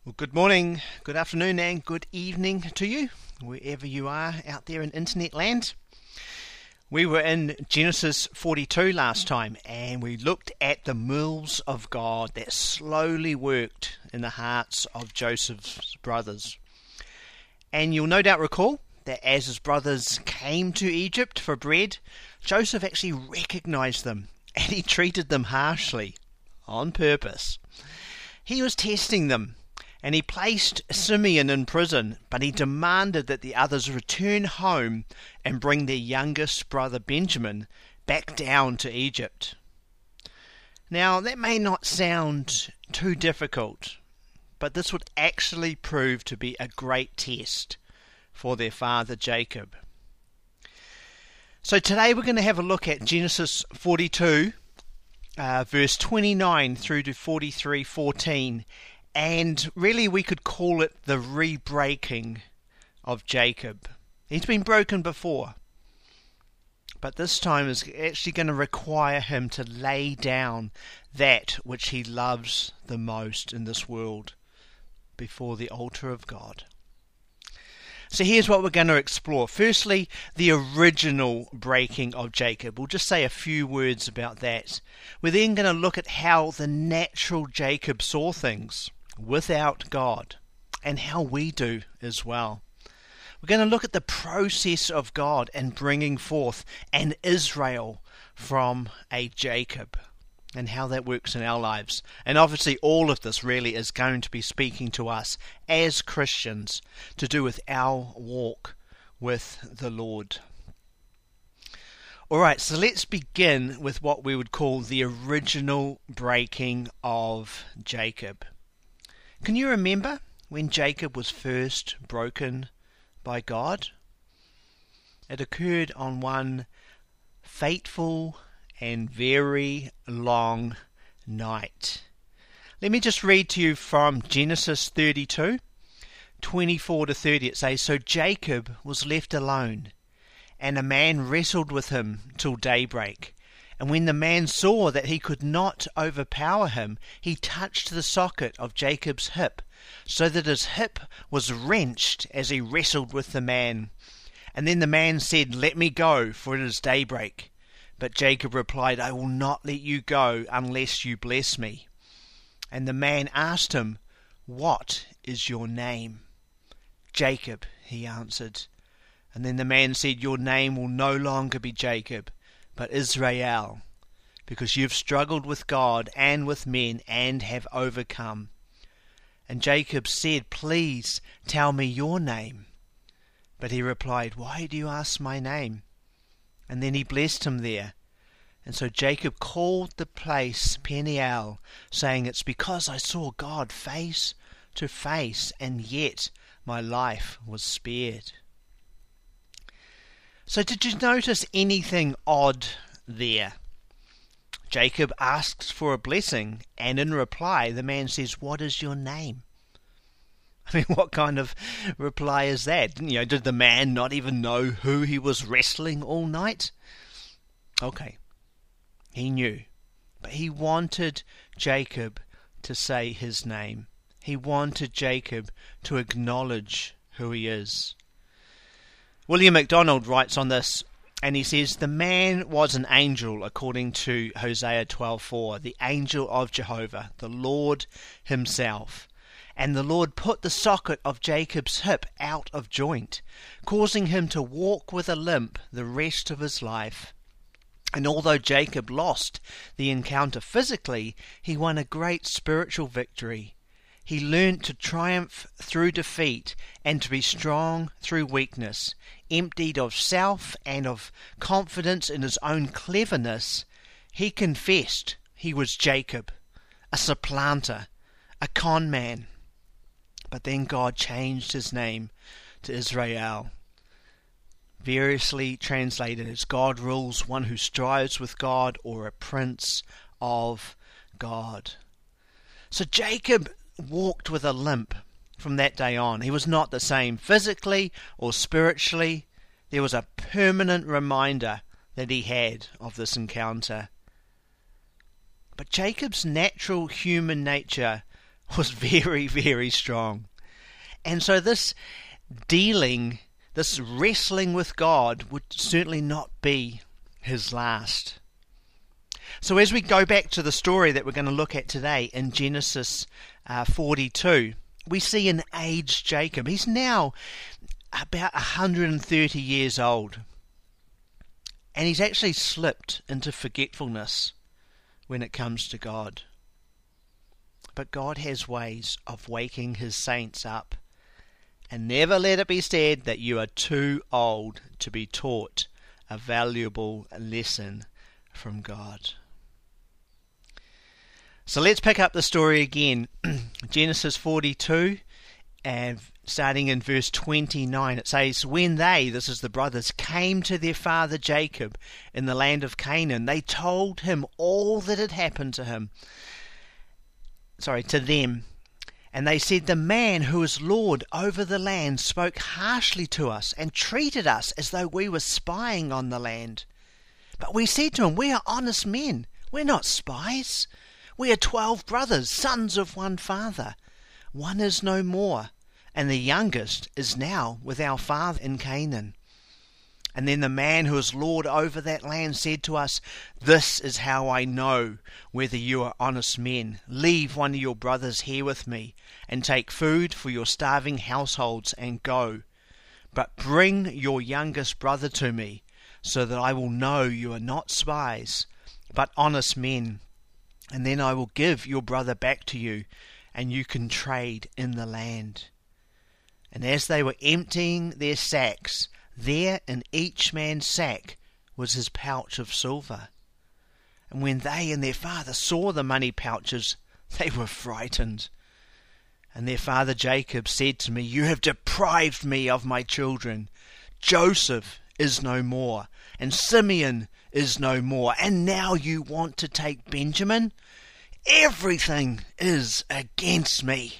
Well, good morning, good afternoon, and good evening to you, wherever you are out there in internet land. We were in Genesis 42 last time, and we looked at the moves of God that slowly worked in the hearts of Joseph's brothers. And you'll no doubt recall that as his brothers came to Egypt for bread, Joseph actually recognized them, and he treated them harshly, on purpose. He was testing them. And he placed Simeon in prison, but he demanded that the others return home and bring their youngest brother Benjamin back down to Egypt. Now, that may not sound too difficult, but this would actually prove to be a great test for their father Jacob. So today we're going to have a look at Genesis 42, verse 29 through to 43:14. And really we could call it the re-breaking of Jacob. He's been broken before, but this time is actually going to require him to lay down that which he loves the most in this world before the altar of God. So here's what we're going to explore. Firstly, the original breaking of Jacob. We'll just say a few words about that. We're then going to look at how the natural Jacob saw things without God, and how we do as well. We're going to look at the process of God and bringing forth an Israel from a Jacob, and how that works in our lives. And obviously all of this really is going to be speaking to us as Christians to do with our walk with the Lord. Alright, so let's begin with what we would call the original breaking of Jacob. Can you remember when Jacob was first broken by God? It occurred on one fateful and very long night. Let me just read to you from Genesis 32, 24 to 30. It says, "So Jacob was left alone, and a man wrestled with him till daybreak. And when the man saw that he could not overpower him, he touched the socket of Jacob's hip, so that his hip was wrenched as he wrestled with the man. And then the man said, 'Let me go, for it is daybreak.' But Jacob replied, 'I will not let you go unless you bless me.' And the man asked him, 'What is your name?' 'Jacob,' he answered. And then the man said, 'Your name will no longer be Jacob, but Israel, because you've struggled with God and with men and have overcome.' And Jacob said, 'Please tell me your name.' But he replied, 'Why do you ask my name?' And then he blessed him there. And so Jacob called the place Peniel, saying, 'It's because I saw God face to face, and yet my life was spared.'" So did you notice anything odd there? Jacob asks for a blessing, and in reply the man says, "What is your name?" I mean, what kind of reply is that? Did the man not even know who he was wrestling all night? Okay, he knew, but he wanted Jacob to say his name. He wanted Jacob to acknowledge who he is. William MacDonald writes on this, and he says, "The man was an angel according to Hosea 12:4, the angel of Jehovah, the Lord himself. And the Lord put the socket of Jacob's hip out of joint, causing him to walk with a limp the rest of his life. And although Jacob lost the encounter physically, he won a great spiritual victory. He learnt to triumph through defeat and to be strong through weakness. Emptied of self and of confidence in his own cleverness, he confessed he was Jacob, a supplanter, a con man. But then God changed his name to Israel, variously translated as God rules, one who strives with God, or a prince of God. So Jacob walked with a limp from that day on. He was not the same physically or spiritually. There was a permanent reminder that he had of this encounter. But Jacob's natural human nature was very, very strong. And so this wrestling with God would certainly not be his last. So as we go back to the story that we're going to look at today in Genesis 42, we see an aged Jacob. He's now about 130 years old. And he's actually slipped into forgetfulness when it comes to God. But God has ways of waking his saints up. And never let it be said that you are too old to be taught a valuable lesson from God. So let's pick up the story again. Genesis 42, and starting in verse 29, it says, when they, this is the brothers, came to their father Jacob in the land of Canaan, they told him all that had happened to them. And they said, the man who is Lord over the land spoke harshly to us and treated us as though we were spying on the land. But we said to him, we are honest men. We're not spies. We are 12 brothers, sons of one father. One is no more, and the youngest is now with our father in Canaan. And then the man who is Lord over that land said to us, this is how I know whether you are honest men. Leave one of your brothers here with me, and take food for your starving households, and go. But bring your youngest brother to me, so that I will know you are not spies, but honest men. And then I will give your brother back to you, and you can trade in the land. And as they were emptying their sacks, there in each man's sack was his pouch of silver. And when they and their father saw the money pouches, they were frightened. And their father Jacob said to me, you have deprived me of my children. Joseph is no more, and Simeon is no more, and now you want to take Benjamin? Everything is against me.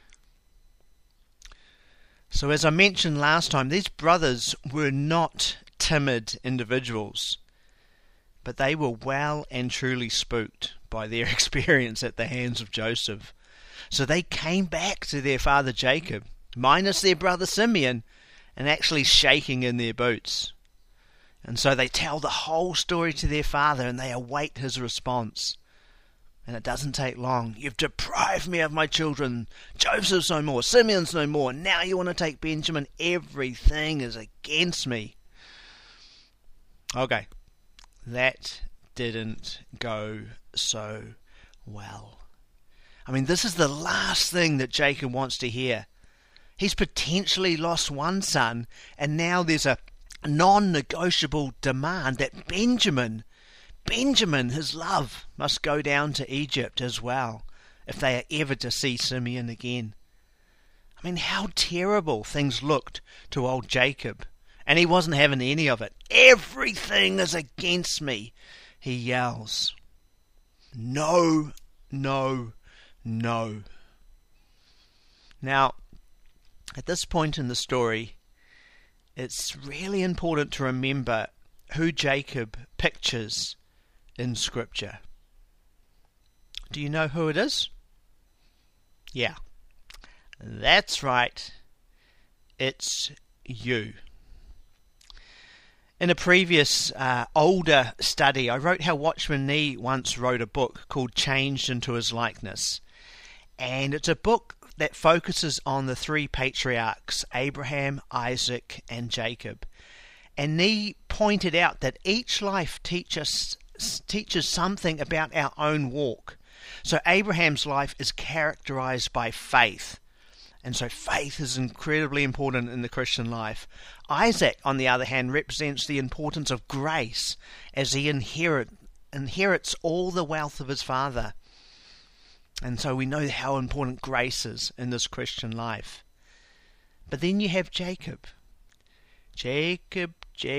So as I mentioned last time, these brothers were not timid individuals, but they were well and truly spooked by their experience at the hands of Joseph. So they came back to their father Jacob, minus their brother Simeon, and actually shaking in their boots. And so they tell the whole story to their father, and they await his response. And it doesn't take long. You've deprived me of my children. Joseph's no more. Simeon's no more. Now you want to take Benjamin. Everything is against me. Okay. That didn't go so well. I mean, this is the last thing that Jacob wants to hear. He's potentially lost one son, and now there's a non-negotiable demand that Benjamin, his love, must go down to Egypt as well, if they are ever to see Simeon again. I mean, how terrible things looked to old Jacob, and he wasn't having any of it. Everything is against me, he yells. No, no, no. Now, at this point in the story, it's really important to remember who Jacob pictures in Scripture. Do you know who it is? Yeah, that's right. It's you. In a previous older study, I wrote how Watchman Nee once wrote a book called Changed into His Likeness. And it's a book that focuses on the three patriarchs, Abraham, Isaac, and Jacob. And Nee pointed out that each life teaches something about our own walk. So Abraham's life is characterized by faith. And so faith is incredibly important in the Christian life. Isaac, on the other hand, represents the importance of grace as he inherits all the wealth of his father. And so we know how important grace is in this Christian life. But then you have Jacob. Jacob.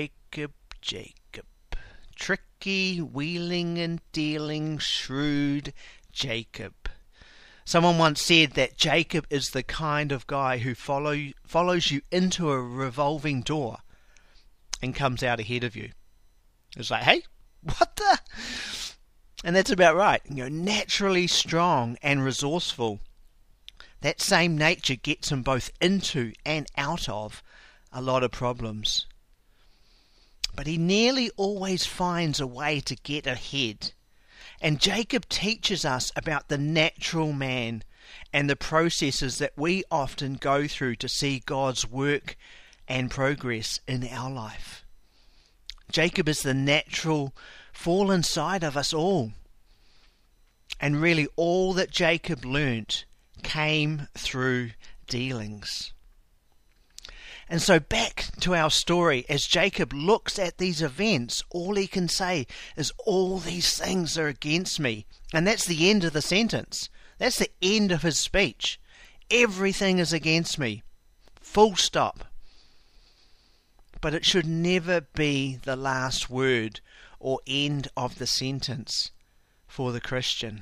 Tricky, wheeling and dealing, shrewd Jacob. Someone once said that Jacob is the kind of guy who follows you into a revolving door and comes out ahead of you. It's like, hey, what the? And that's about right. Naturally strong and resourceful. that same nature gets him both into and out of a lot of problems. But he nearly always finds a way to get ahead. And Jacob teaches us about the natural man and the processes that we often go through to see God's work and progress in our life. Jacob is the natural fallen side of us all. And really all that Jacob learnt came through dealings. And so back to our story, as Jacob looks at these events, all he can say is, all these things are against me. And that's the end of the sentence. That's the end of his speech. Everything is against me. Full stop. But it should never be the last word or end of the sentence for the Christian.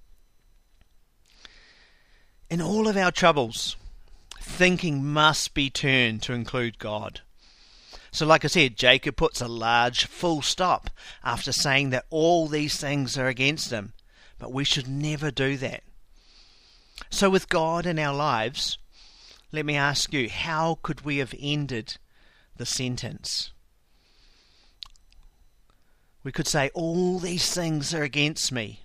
In all of our troubles, thinking must be turned to include God. So like I said, Jacob puts a large full stop after saying that all these things are against him. But we should never do that. So with God in our lives, let me ask you, how could we have ended the sentence? We could say, all these things are against me,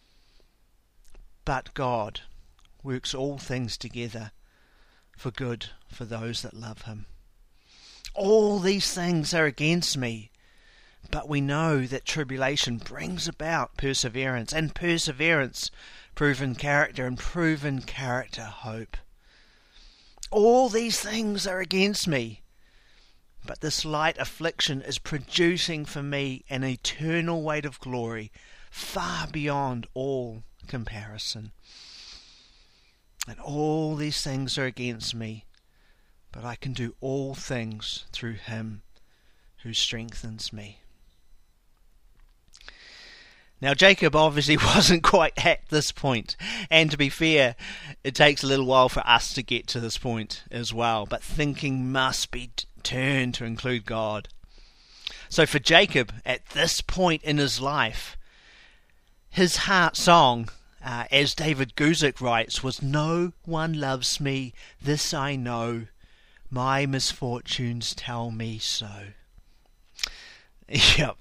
but God works all things together for good for those that love him. All these things are against me, but we know that tribulation brings about perseverance, and perseverance proven character, and proven character hope. All these things are against me, but this light affliction is producing for me an eternal weight of glory far beyond all comparison. And all these things are against me, but I can do all things through him who strengthens me. Now Jacob obviously wasn't quite at this point, and to be fair, it takes a little while for us to get to this point as well, but thinking must be turned to include God. So for Jacob, at this point in his life, his heart song, as David Guzik writes, was, no one loves me, this I know, my misfortunes tell me so. Yep.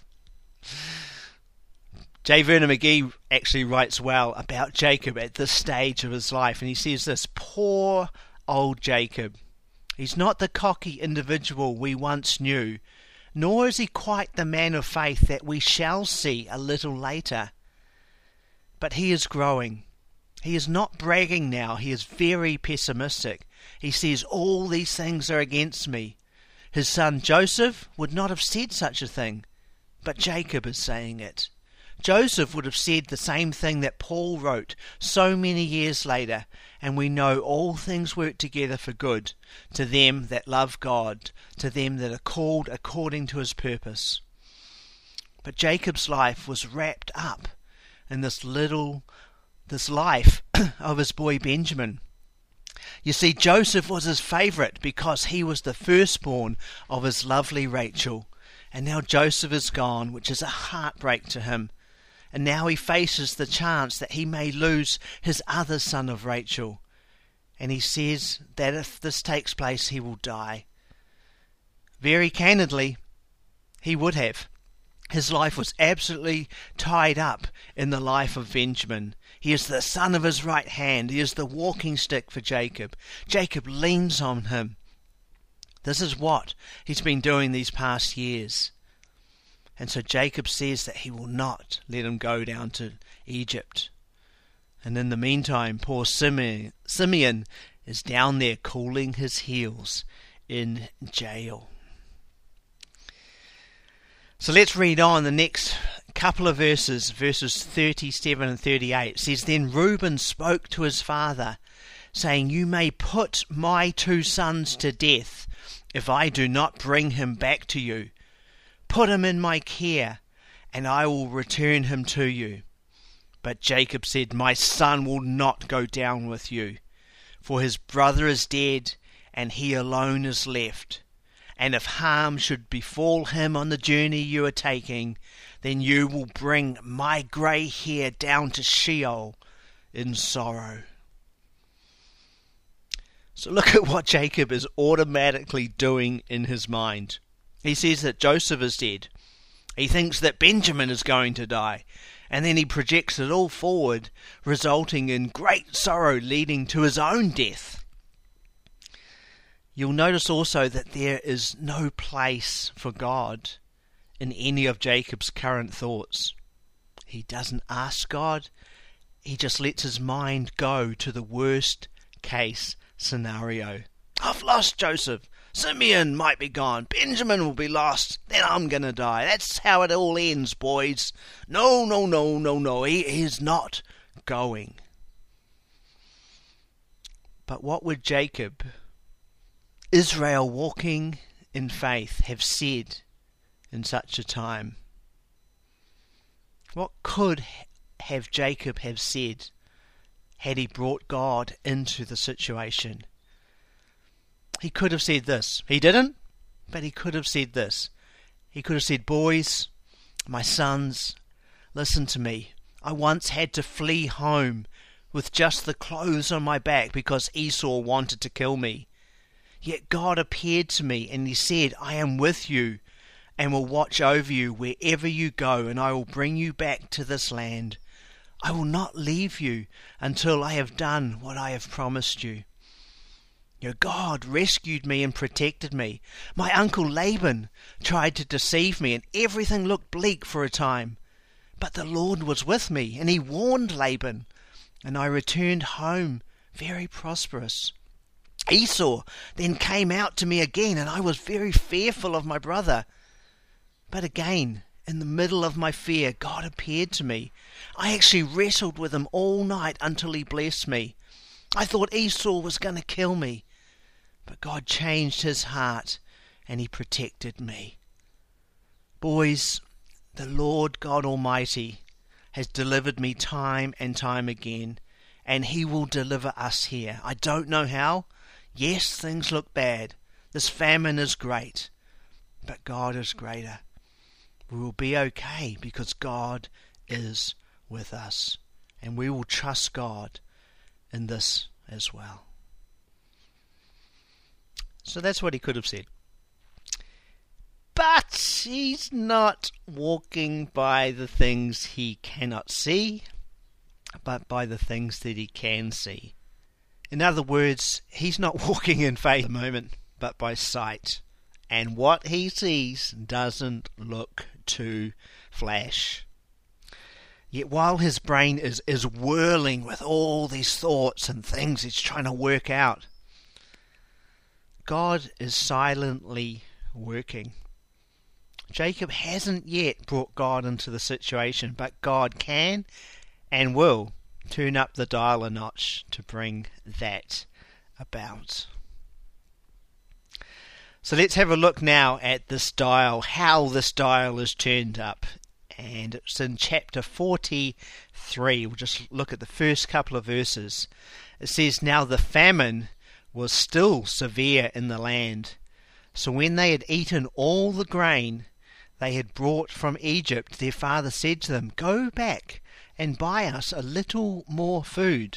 J. Vernon McGee actually writes well about Jacob at this stage of his life, and he says this, poor old Jacob. He's not the cocky individual we once knew, nor is he quite the man of faith that we shall see a little later. But he is growing. He is not bragging now. He is very pessimistic. He says, all these things are against me. His son Joseph would not have said such a thing, but Jacob is saying it. Joseph would have said the same thing that Paul wrote so many years later, and we know all things work together for good to them that love God, to them that are called according to his purpose. But Jacob's life was wrapped up in this life of his boy Benjamin. You see, Joseph was his favourite because he was the firstborn of his lovely Rachel, and now Joseph is gone, which is a heartbreak to him. And now he faces the chance that he may lose his other son of Rachel. And he says that if this takes place, he will die. Very candidly, he would have. His life was absolutely tied up in the life of Benjamin. He is the son of his right hand. He is the walking stick for Jacob. Jacob leans on him. This is what he's been doing these past years. And so Jacob says that he will not let him go down to Egypt. And in the meantime, poor Simeon is down there cooling his heels in jail. So let's read on the next couple of verses 37 and 38. It says, then Reuben spoke to his father, saying, you may put my 2 sons to death if I do not bring him back to you. Put him in my care, and I will return him to you. But Jacob said, my son will not go down with you, for his brother is dead, and he alone is left. And if harm should befall him on the journey you are taking, then you will bring my grey hair down to Sheol in sorrow. So look at what Jacob is automatically doing in his mind. He says that Joseph is dead. He thinks that Benjamin is going to die. And then he projects it all forward, resulting in great sorrow leading to his own death. You'll notice also that there is no place for God in any of Jacob's current thoughts. He doesn't ask God. He just lets his mind go to the worst case scenario. I've lost Joseph. Simeon might be gone. Benjamin will be lost. Then I'm going to die. That's how it all ends, boys. No. He is not going. But what would Jacob, Israel walking in faith, have said in such a time? What could have Jacob have said had he brought God into the situation? He could have said this. He didn't, but he could have said this. He could have said, boys, my sons, listen to me. I once had to flee home with just the clothes on my back because Esau wanted to kill me. Yet God appeared to me and he said, I am with you and will watch over you wherever you go, and I will bring you back to this land. I will not leave you until I have done what I have promised you. Your God rescued me and protected me. My uncle Laban tried to deceive me, and everything looked bleak for a time. But the Lord was with me, and he warned Laban, and I returned home very prosperous. Esau then came out to me again, and I was very fearful of my brother. But again, in the middle of my fear, God appeared to me. I actually wrestled with him all night until he blessed me. I thought Esau was going to kill me, but God changed his heart and he protected me. Boys, the Lord God Almighty has delivered me time and time again, and he will deliver us here. I don't know how. Yes, things look bad. This famine is great, but God is greater. We will be okay because God is with us, and we will trust God in this as well. So that's what he could have said. But he's not walking by the things he cannot see, but by the things that he can see. In other words, he's not walking in faith at the moment, but by sight. And what he sees doesn't look too flash. Yet while his brain is whirling with all these thoughts and things he's trying to work out, God is silently working. Jacob hasn't yet brought God into the situation, but God can and will turn up the dial a notch to bring that about. So let's have a look now at this dial, how this dial is turned up. And it's in chapter 43. We'll just look at the first couple of verses. It says, Now the famine was still severe in the land. So when they had eaten all the grain they had brought from Egypt, their father said to them, Go back and buy us a little more food.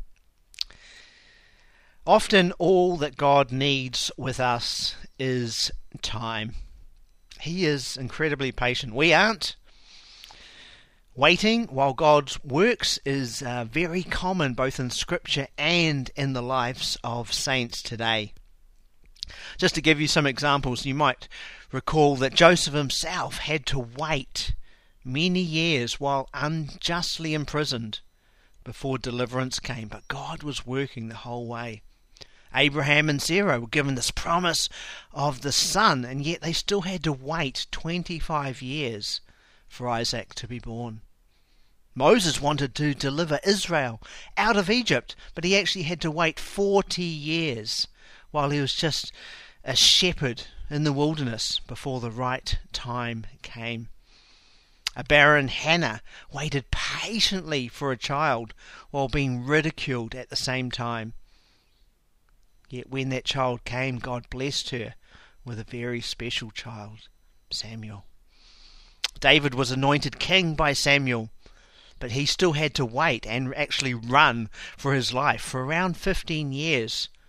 Often all that God needs with us is time. He is incredibly patient. We aren't. Waiting while God works is very common both in Scripture and in the lives of saints today. Just to give you some examples, you might recall that Joseph himself had to wait many years while unjustly imprisoned before deliverance came, but God was working the whole way. Abraham and Sarah were given this promise of the son, and yet they still had to wait 25 years for Isaac to be born. Moses wanted to deliver Israel out of Egypt, but he actually had to wait 40 years while he was just a shepherd in the wilderness before the right time came. A barren Hannah waited patiently for a child while being ridiculed at the same time. Yet when that child came, God blessed her with a very special child, Samuel. David was anointed king by Samuel, but he still had to wait and actually run for his life for around 15 years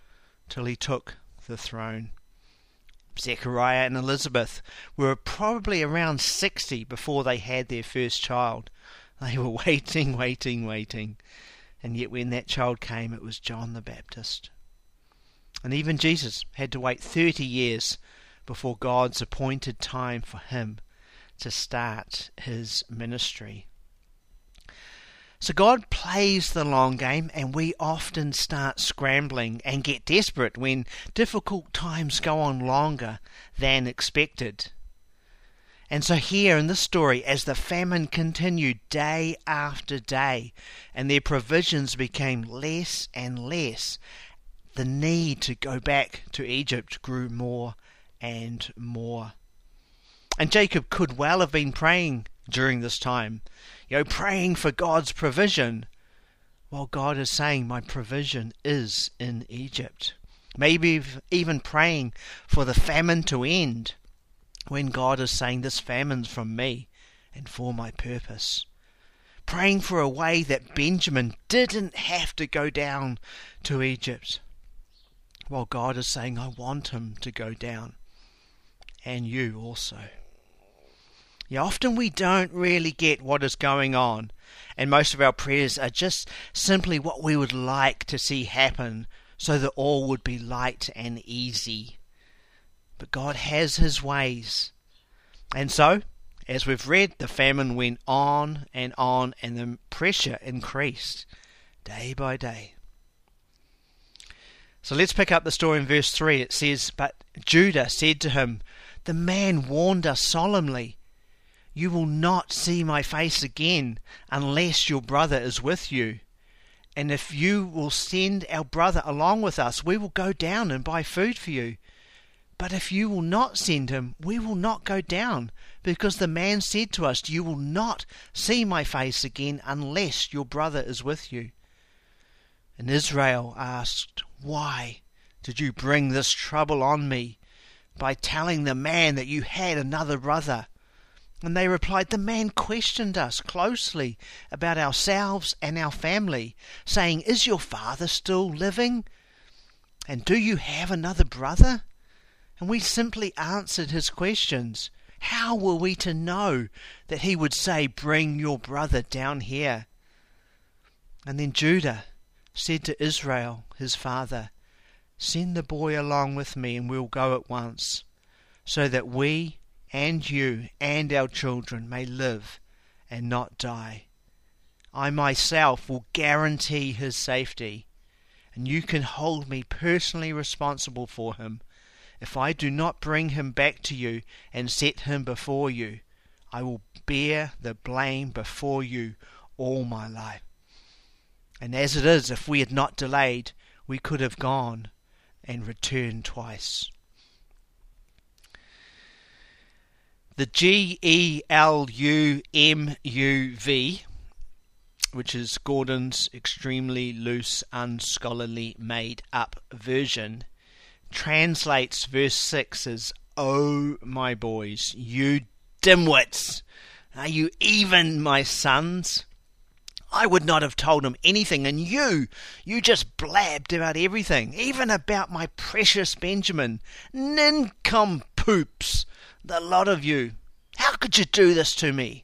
till he took the throne. Zechariah and Elizabeth were probably around 60 before they had their first child. They were waiting. And yet when that child came, it was John the Baptist. And even Jesus had to wait 30 years before God's appointed time for him to start his ministry. So God plays the long game, and we often start scrambling and get desperate when difficult times go on longer than expected. And so here in this story, as the famine continued day after day, and their provisions became less and less, the need to go back to Egypt grew more and more. And Jacob could well have been praying during this time, praying for God's provision, while God is saying, my provision is in Egypt. Maybe even praying for the famine to end, when God is saying, this famine's from me and for my purpose. Praying for a way that Benjamin didn't have to go down to Egypt, while God is saying, I want him to go down, and you also. Often we don't really get what is going on, and most of our prayers are just simply what we would like to see happen, so that all would be light and easy. But God has his ways. And so, as we've read, the famine went on, and the pressure increased day by day. So let's pick up the story in verse 3. It says, But Judah said to him, the man warned us solemnly, you will not see my face again unless your brother is with you. And if you will send our brother along with us, we will go down and buy food for you. But if you will not send him, we will not go down, because the man said to us, you will not see my face again unless your brother is with you. And Israel asked, why did you bring this trouble on me by telling the man that you had another brother? And they replied, the man questioned us closely about ourselves and our family, saying, is your father still living? And do you have another brother? And we simply answered his questions. How were we to know that he would say, bring your brother down here? And then Judah said to Israel, his father, send the boy along with me, and we'll go at once, so that we and you and our children may live and not die. I myself will guarantee his safety, and you can hold me personally responsible for him. If I do not bring him back to you and set him before you, I will bear the blame before you all my life. And as it is, if we had not delayed, we could have gone and returned twice. The GELUMUV, which is Gordon's extremely loose, unscholarly, made-up version, translates verse 6 as, "Oh, my boys, you dimwits, are you even my sons? I would not have told him anything, and you just blabbed about everything, even about my precious Benjamin. Nincompoops, the lot of you. How could you do this to me?"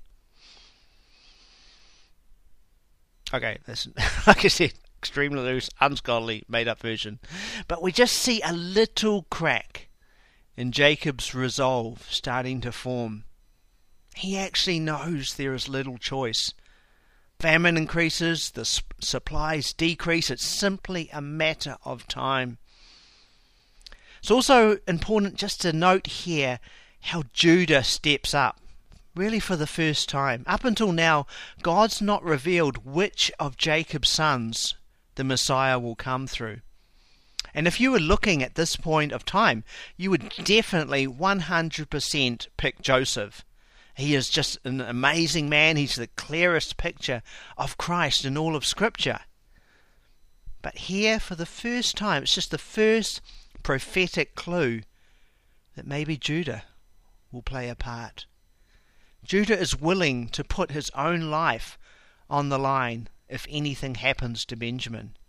Okay, that's, like I said, extremely loose, unscholarly, made-up version. But we just see a little crack in Jacob's resolve starting to form. He actually knows there is little choice. Famine increases, the supplies decrease. It's simply a matter of time. It's also important just to note here how Judah steps up, really for the first time. Up until now, God's not revealed which of Jacob's sons the Messiah will come through. And if you were looking at this point of time, you would definitely 100% pick Joseph. He is just an amazing man. He's the clearest picture of Christ in all of Scripture. But here, for the first time, it's just the first prophetic clue that maybe Judah will play a part. Judah is willing to put his own life on the line if anything happens to Benjamin.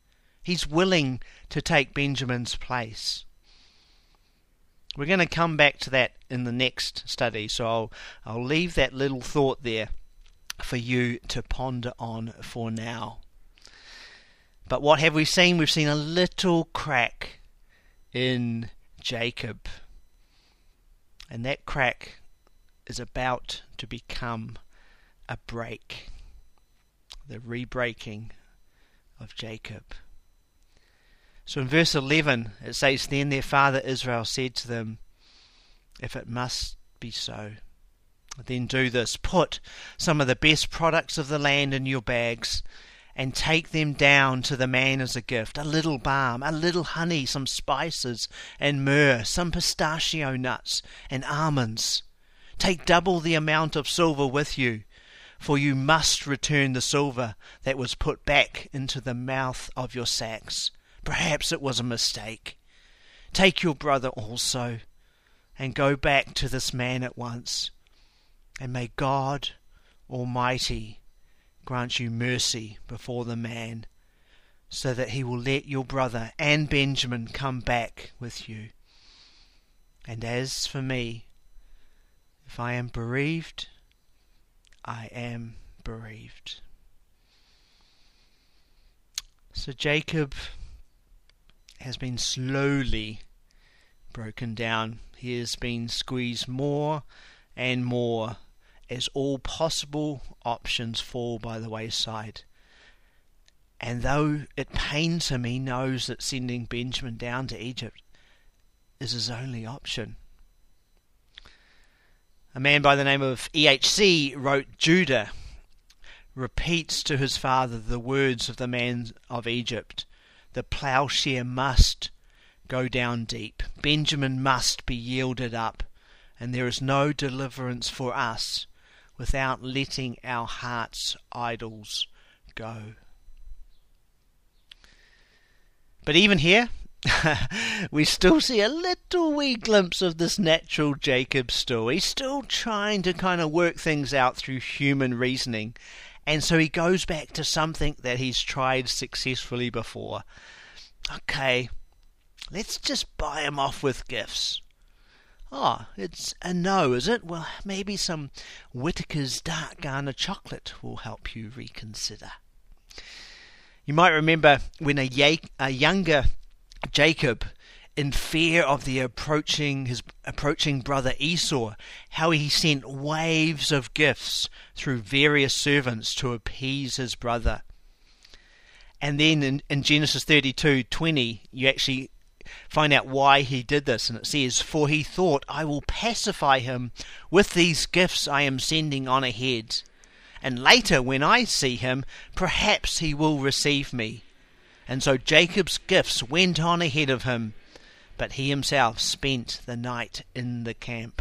He's willing to take Benjamin's place. We're going to come back to that in the next study, so I'll leave that little thought there for you to ponder on for now. But what have we seen? We've seen a little crack in Jacob. And that crack is about to become a break. The re-breaking of Jacob. So in verse 11 it says, "Then their father Israel said to them, if it must be so, then do this. Put some of the best products of the land in your bags and take them down to the man as a gift. A little balm, a little honey, some spices and myrrh, some pistachio nuts and almonds. Take double the amount of silver with you, for you must return the silver that was put back into the mouth of your sacks. Perhaps it was a mistake. Take your brother also, and go back to this man at once. And may God Almighty grant you mercy before the man, so that he will let your brother and Benjamin come back with you. And as for me, if I am bereaved, I am bereaved." So Jacob has been slowly broken down. He has been squeezed more and more as all possible options fall by the wayside. And though it pains him, he knows that sending Benjamin down to Egypt is his only option. A man by the name of E.H.C. wrote, "Judah repeats to his father the words of the man of Egypt. The plowshare must go down deep. Benjamin must be yielded up, and there is no deliverance for us without letting our hearts' idols go." But even here, we still see a little wee glimpse of this natural Jacob still. He's still trying to kind of work things out through human reasoning. And so he goes back to something that he's tried successfully before. Okay, let's just buy him off with gifts. Oh, it's a no, is it? Well, maybe some Whittaker's Dark Garner chocolate will help you reconsider. You might remember when a younger Jacob, in fear of his approaching brother Esau, how he sent waves of gifts through various servants to appease his brother. And then in Genesis 32:20, you actually find out why he did this, and it says, "For he thought, I will pacify him with these gifts I am sending on ahead, and later when I see him, perhaps he will receive me." And so Jacob's gifts went on ahead of him, but he himself spent the night in the camp.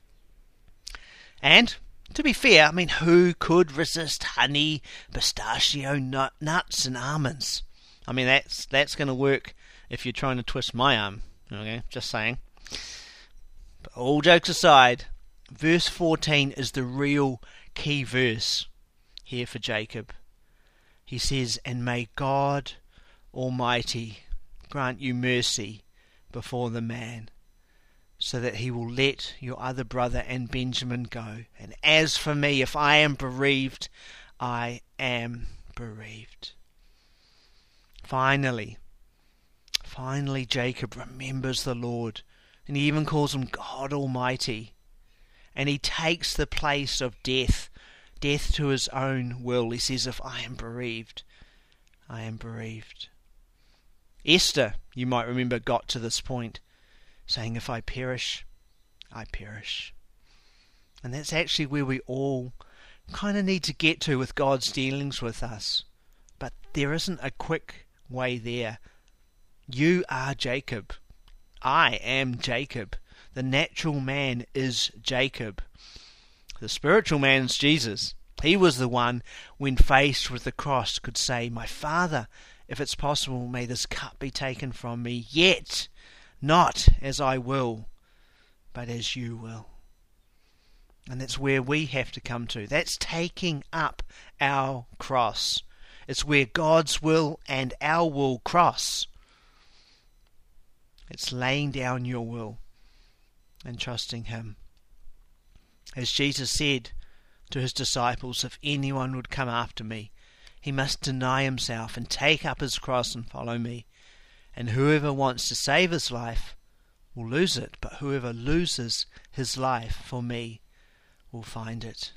And, to be fair, I mean, who could resist honey, pistachio nuts and almonds? I mean, that's going to work if you're trying to twist my arm. Okay, just saying. But all jokes aside, verse 14 is the real key verse here for Jacob. He says, "And may God Almighty grant you mercy before the man, so that he will let your other brother and Benjamin go. And as for me, if I am bereaved, I am bereaved." Finally, Jacob remembers the Lord, and he even calls him God Almighty. And he takes the place of death to his own will. He says, "If I am bereaved, I am bereaved." Esther, you might remember, got to this point, saying, "If I perish, I perish." And that's actually where we all kind of need to get to with God's dealings with us. But there isn't a quick way there. You are Jacob. I am Jacob. The natural man is Jacob. The spiritual man is Jesus. He was the one, when faced with the cross, could say, "My Father, if it's possible, may this cup be taken from me, yet not as I will, but as you will." And that's where we have to come to. That's taking up our cross. It's where God's will and our will cross. It's laying down your will and trusting Him. As Jesus said to His disciples, if anyone would come after me, he must deny himself and take up his cross and follow me. And whoever wants to save his life will lose it, but whoever loses his life for me will find it.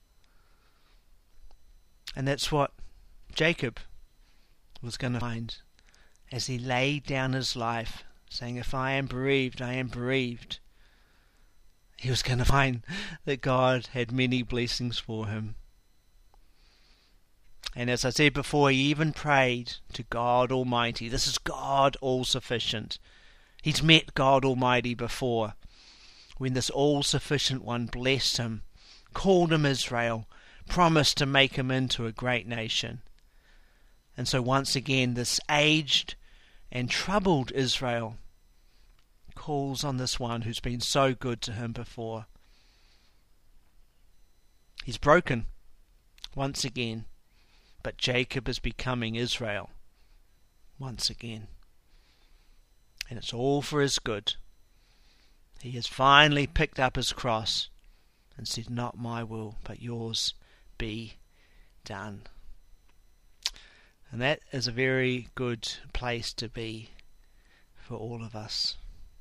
And that's what Jacob was going to find as he laid down his life, saying, if I am bereaved, I am bereaved. He was going to find that God had many blessings for him. And as I said before, he even prayed to God Almighty. This is God all-sufficient. He's met God Almighty before, when this all-sufficient one blessed him, called him Israel, promised to make him into a great nation. And so once again, this aged and troubled Israel calls on this one who's been so good to him before. He's broken once again, but Jacob is becoming Israel once again. And it's all for his good. He has finally picked up his cross and said, not my will, but yours be done. And that is a very good place to be for all of us.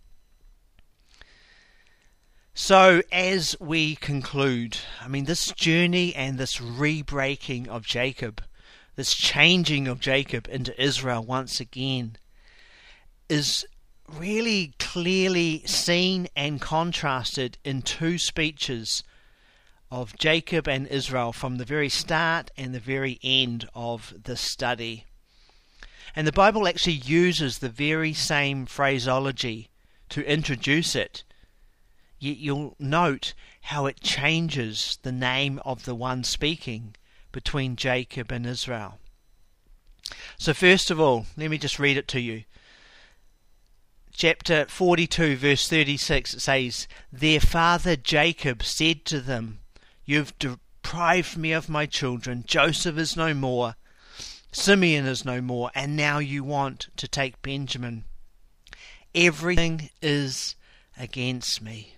So as we conclude, this journey and this re-breaking of Jacob, this changing of Jacob into Israel once again, is really clearly seen and contrasted in two speeches of Jacob and Israel from the very start and the very end of this study. And the Bible actually uses the very same phraseology to introduce it. Yet you'll note how it changes the name of the one speaking between Jacob and Israel. So first of all, let me just read it to you. Chapter 42, verse 36, it says, their father Jacob said to them, you've deprived me of my children. Joseph is no more. Simeon is no more. And now you want to take Benjamin. Everything is against me.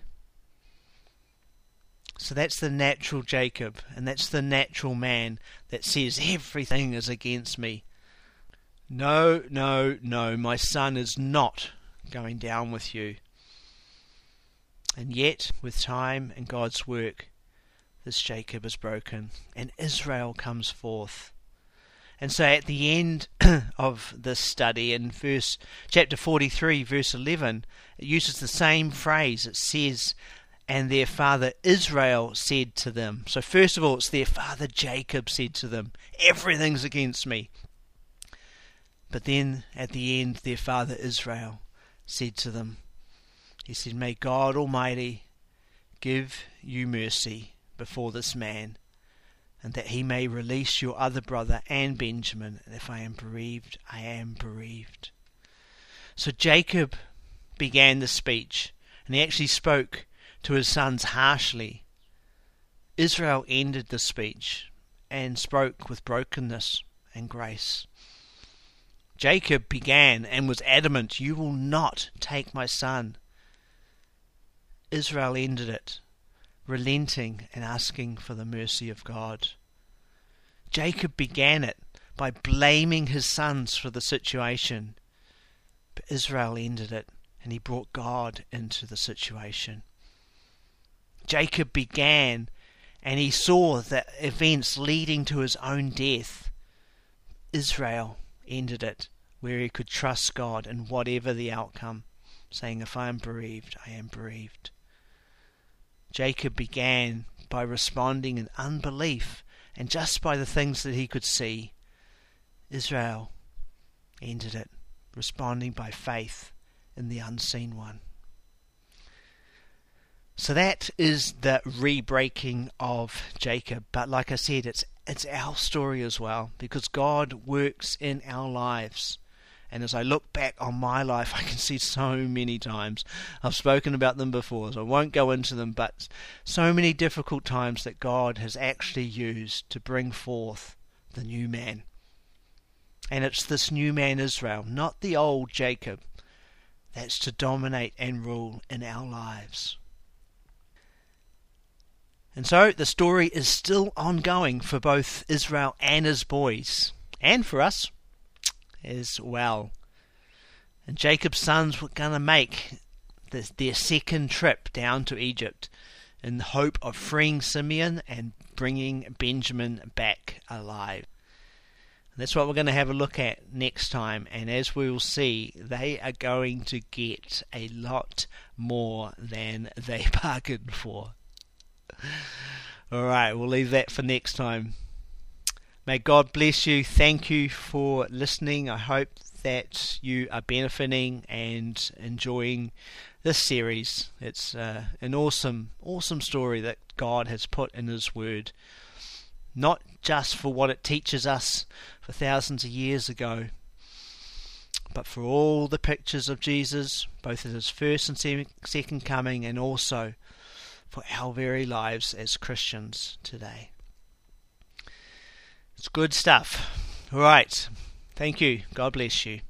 So that's the natural Jacob, and that's the natural man that says everything is against me. No, my son is not going down with you. And yet, with time and God's work, this Jacob is broken, and Israel comes forth. And so at the end of this study, in chapter 43, verse 11, it uses the same phrase. It says, and their father Israel said to them. So first of all, it's their father Jacob said to them, everything's against me. But then at the end, their father Israel said to them, he said, may God Almighty give you mercy before this man, and that he may release your other brother and Benjamin. And if I am bereaved, I am bereaved. So Jacob began the speech, and he actually spoke to his sons harshly. Israel ended the speech and spoke with brokenness and grace. Jacob began and was adamant, you will not take my son. Israel ended it, relenting and asking for the mercy of God. Jacob began it by blaming his sons for the situation, but Israel ended it and he brought God into the situation. Jacob began and he saw the events leading to his own death. Israel ended it where he could trust God in whatever the outcome, saying, if I am bereaved, I am bereaved. Jacob began by responding in unbelief and just by the things that he could see. Israel ended it, responding by faith in the unseen one. So that is the re-breaking of Jacob. But like I said, it's our story as well, because God works in our lives. And as I look back on my life, I can see so many times. I've spoken about them before, so I won't go into them, but so many difficult times that God has actually used to bring forth the new man, And it's this new man Israel, not the old Jacob, that's to dominate and rule in our lives. And so the story is still ongoing for both Israel and his boys, and for us as well. And Jacob's sons were going to make their second trip down to Egypt in the hope of freeing Simeon and bringing Benjamin back alive. And that's what we're going to have a look at next time, and as we will see, they are going to get a lot more than they bargained for. Alright, we'll leave that for next time. May God bless you. Thank you for listening. I hope that you are benefiting and enjoying this series. It's an awesome story that God has put in His Word, not just for what it teaches us for thousands of years ago, but for all the pictures of Jesus, both at His first and second coming, and also for our very lives as Christians today. It's good stuff. Alright, thank you. God bless you.